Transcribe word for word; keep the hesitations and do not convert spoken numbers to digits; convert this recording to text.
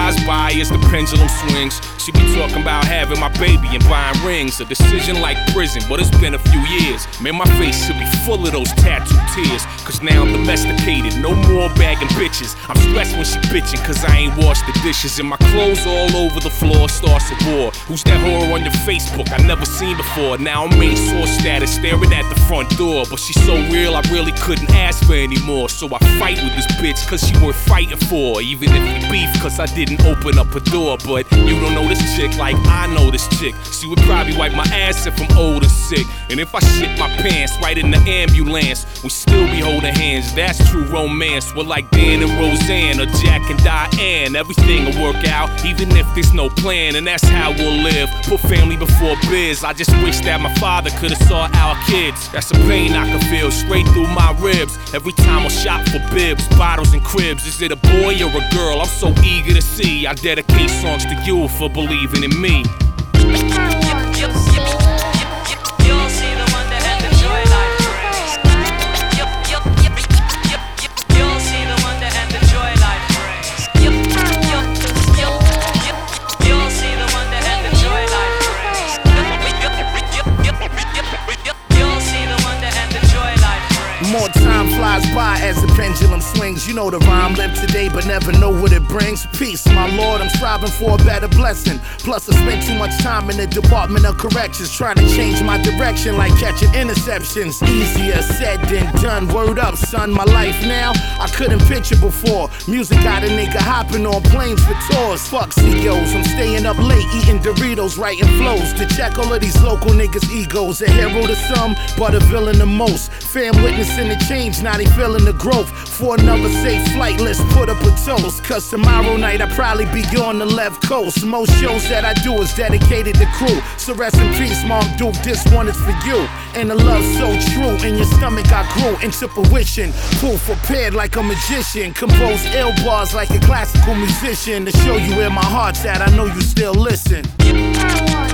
flies by as the pendulum swings. She be talking about having my baby and buying rings. A decision like prison, but it's been a few years. Man, my face should be full of those tattooed tears. Cause now I'm domesticated, no more bagging bitches. I'm stressed when she bitching cause I ain't washed the dishes. And my clothes all over the floor, starts a war. Who's that whore on your Facebook I never seen before? Now I'm main source status, staring at the front door. But she's so real I really couldn't ask for any more. So I fight with this bitch cause she worth fighting for. Even if we beef cause I didn't open up a door. But you don't know this chick like I know this chick. She would probably wipe my ass if I'm old and sick. And if I shit my pants right in the ambulance, we still be holding hands, that's true romance. We're like Dan and Roseanne or Jack and Diane. Everything will work out even if there's no plan. And that's how we'll live, put family before biz. I just wish that my father could've saw our kids. That's a pain I can feel straight through my ribs. Every time I shop for bibs, bottles and cribs. Is it a boy or a girl? I'm so eager to see. I dedicate songs to you for believing in me. More time flies by as the pendulum swings. You know the rhyme, live today but never know what it brings. Peace, my lord, I'm striving for a better blessing. Plus I spent too much time in the Department of Corrections, trying to change my direction like catching interceptions. Easier said than done, word up son. My life now, I couldn't picture before. Music got a nigga hopping on planes for tours. Fuck C E Os, I'm staying up late eating Doritos, writing flows to check all of these local niggas' egos. A hero to some, but a villain to most. Fam witnessing the change, now they feeling the growth. For another safe flight, let's put up a toast. Cause tomorrow night I'll probably be on the left coast. Most shows that I do is dedicated to crew. So rest in peace, Mom Duke, this one is for you. And the love so true, in your stomach I grew into fruition. Proof prepared like a magician. Compose ill bars like a classical musician. To show you where my heart's at, I know you still listen.